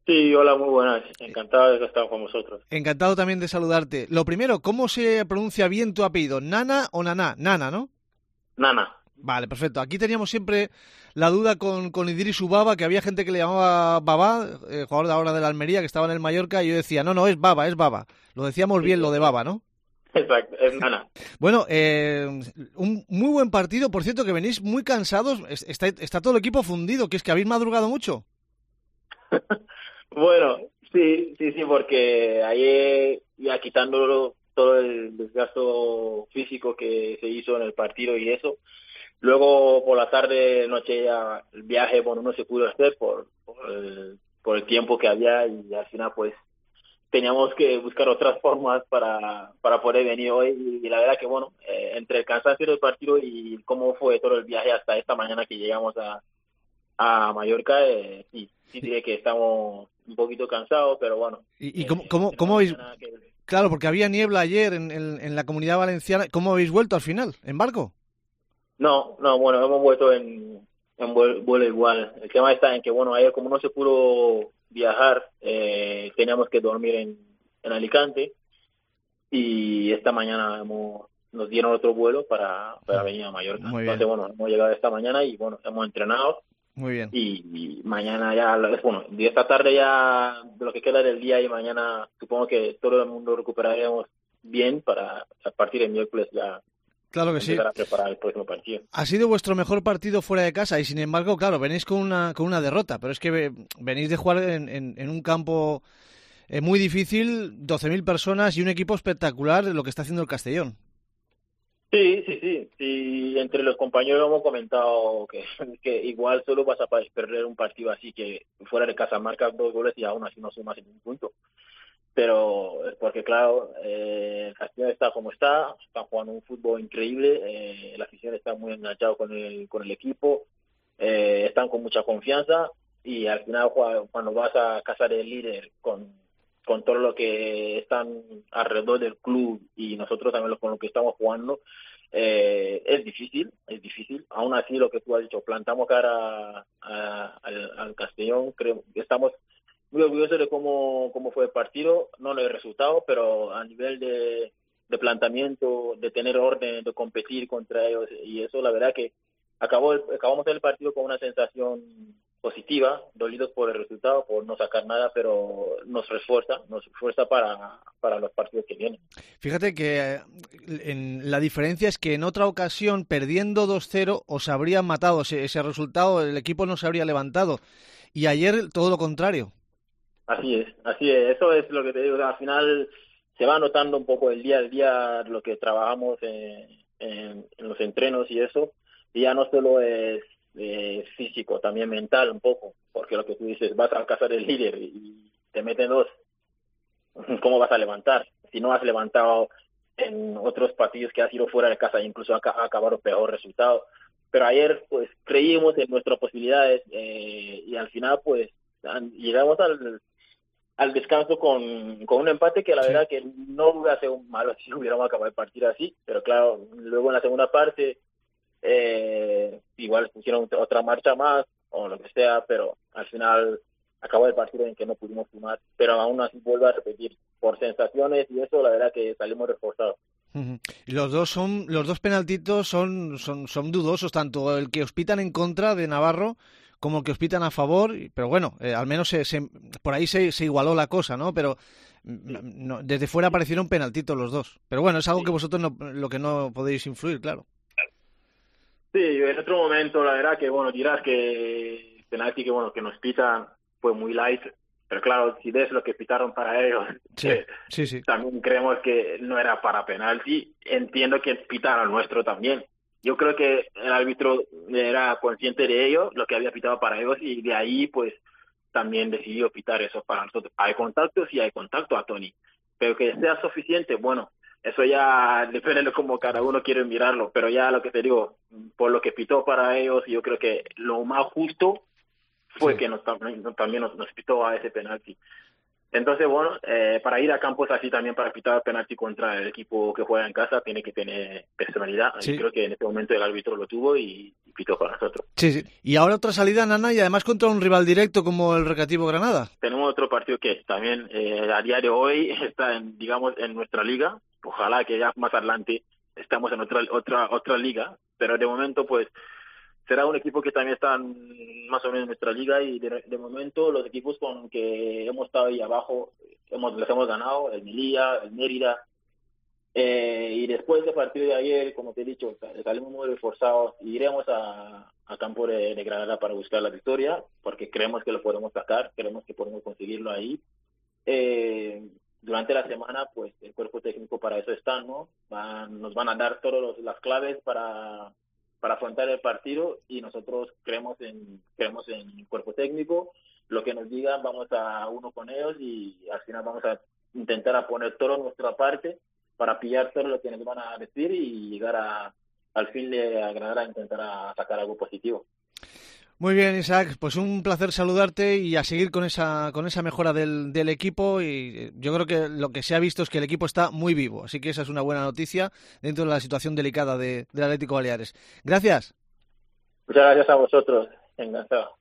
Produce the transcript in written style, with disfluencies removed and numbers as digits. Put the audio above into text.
Sí, hola, muy buenas. Encantado de estar con vosotros. Encantado también de saludarte. Lo primero, ¿cómo se pronuncia bien tu apellido? ¿Nana o Naná? Nana, ¿no? Nana. Vale, perfecto. Aquí teníamos siempre la duda con Idris Ubaba, que había gente que le llamaba Baba, jugador de ahora de la Almería, que estaba en el Mallorca, y yo decía, no, no, es Baba, es Baba. Lo decíamos Sí, bien lo de Baba, ¿no? exacto, es Nana. Bueno, un muy buen partido. Por cierto, que venís muy cansados. Está todo el equipo fundido, que es que habéis madrugado mucho. Bueno, sí, sí, sí, porque ayer ya quitando todo el desgasto físico que se hizo en el partido y eso, luego por la tarde, noche ya el viaje, bueno, no se pudo hacer por el tiempo que había y al final pues teníamos que buscar otras formas para poder venir hoy y la verdad que bueno, entre el cansancio del partido y cómo fue todo el viaje hasta esta mañana que llegamos a Mallorca, sí, sí diré que estamos un poquito cansados, pero bueno, ¿Y cómo será habéis...? mañana que... Claro, porque había niebla ayer en la Comunidad Valenciana. ¿Cómo habéis vuelto al final? ¿En barco? No, no, bueno, hemos vuelto en vuelo igual. El tema está en que, bueno, ayer como no se pudo viajar, teníamos que dormir en Alicante y esta mañana nos dieron otro vuelo para venir a Mallorca. Muy Entonces, bien, bueno, hemos llegado esta mañana y, bueno, hemos entrenado muy bien. y mañana ya, bueno, de esta tarde ya, de lo que queda del día y mañana, supongo que todo el mundo recuperaremos bien para a partir del miércoles ya Claro que sí. empezar a preparar el próximo partido. Ha sido vuestro mejor partido fuera de casa y sin embargo, claro, venís con una derrota, pero es que venís de jugar en un campo muy difícil, 12.000 personas y un equipo espectacular, lo que está haciendo el Castellón. Sí, sí, sí, sí, entre los compañeros hemos comentado que igual solo vas a perder un partido así que fuera de casa marcas 2 goles y aún así no sumas ningún punto. Pero porque claro, el Castillo está como está jugando un fútbol increíble, la afición está muy enganchado con el equipo, están con mucha confianza y al final cuando vas a casa del líder con todo lo que están alrededor del club y nosotros también con lo que estamos jugando, es difícil, es difícil. Aún así, lo que tú has dicho, plantamos cara al Castellón, creo que estamos muy orgulloso de cómo fue el partido, no el resultado, pero a nivel de planteamiento, de tener orden, de competir contra ellos, y eso la verdad que acabamos el partido con una sensación positiva, dolidos por el resultado, por no sacar nada, pero nos refuerza para los partidos que vienen. Fíjate que la diferencia es que en otra ocasión, perdiendo 2-0, os habrían matado ese resultado, el equipo no se habría levantado. Y ayer todo lo contrario. Así es, eso es lo que te digo, al final se va notando un poco el día al día lo que trabajamos en los entrenos y eso, y ya no solo es físico, también mental un poco, porque lo que tú dices, vas a alcanzar el líder y te meten dos, ¿cómo vas a levantar? Si no has levantado en otros partidos que has ido fuera de casa, incluso ha acabado peor resultado. Pero ayer pues creímos en nuestras posibilidades y al final pues llegamos al descanso con un empate que la Sí. verdad que no hubiera sido malo si hubiéramos acabado el partido así, pero claro, luego en la segunda parte igual pusieron otra marcha más o lo que sea, pero al final acabó el partido en que no pudimos sumar, pero aún así vuelvo a repetir, por sensaciones y eso la verdad que salimos reforzados. Ujú. Y los dos penaltitos son dudosos, tanto el que os pitan en contra de Navarro como el que os pitan a favor, pero bueno, al menos por ahí se igualó la cosa, ¿no? Pero Sí, desde fuera parecieron penaltitos los dos. Pero bueno, es algo que sí. vosotros lo que no podéis influir, claro. Sí, en otro momento la verdad que bueno, dirás que el penalti que bueno que nos pitan fue muy light, pero claro, si ves lo que pitaron para ellos, Sí, sí, sí. también creemos que no era para penalti. Entiendo que pitaron al nuestro también. Yo creo que el árbitro era consciente de ello, lo que había pitado para ellos, y de ahí pues también decidió pitar eso para nosotros. Hay contacto, sí hay contacto a Tony, pero que sea suficiente, bueno, eso ya depende de cómo cada uno quiere mirarlo, pero ya lo que te digo, por lo que pitó para ellos, yo creo que lo más justo fue Sí. que también nos pitó a ese penalti. Entonces, bueno, para ir a campos así también para pitar penalti contra el equipo que juega en casa tiene que tener personalidad. Y Sí. creo que en este momento el árbitro lo tuvo y pitó para nosotros. Sí, sí. Y ahora otra salida, Nana, y además contra un rival directo como el Recreativo Granada. Tenemos otro partido que también a día de hoy está digamos, en nuestra liga. Ojalá que ya más adelante estamos en otra liga, pero de momento pues será un equipo que también está más o menos en nuestra liga y de momento los equipos con que hemos estado ahí abajo les hemos ganado, el Melilla, el Mérida, y después del partido de ayer, como te he dicho, salimos muy reforzados y iremos a campo de Granada para buscar la victoria, porque creemos que lo podemos sacar, creemos que podemos conseguirlo ahí. Durante la semana, pues el cuerpo técnico para eso está, ¿no? Nos van a dar todas las claves para afrontar el partido y nosotros creemos en el cuerpo técnico. Lo que nos digan, vamos a uno con ellos y al final vamos a intentar a poner toda nuestra parte para pillar todo lo que nos van a decir y llegar al fin de Granada a intentar a sacar algo positivo. Muy bien, Isaac, pues un placer saludarte y a seguir con esa mejora del equipo y yo creo que lo que se ha visto es que el equipo está muy vivo, así que esa es una buena noticia dentro de la situación delicada del Atlético Baleares. Gracias. Muchas gracias a vosotros. Encantado.